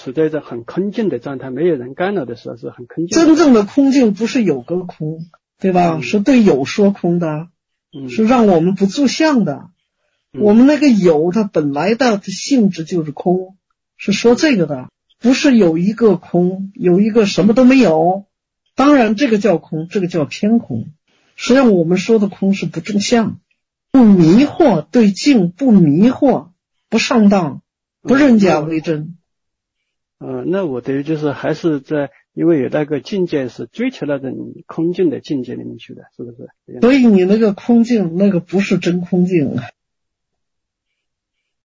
处在这很空静的状态，没有人干扰的时候是很空静的。 真正的空静不是有个空，对吧？是对有说空的，是让我们不住相的。我们那个有它本来的性质就是空，是说这个的，不是有一个空，有一个什么都没有。当然这个叫空，这个叫偏空。实际上我们说的空是不正相，不迷惑，对境不迷惑，不上当，不认假为真。 那我等于就是还是在，因为有那个境界是追求到你空境的境界里面去的，是不是？ 所以你那个空境，那个不是真空境，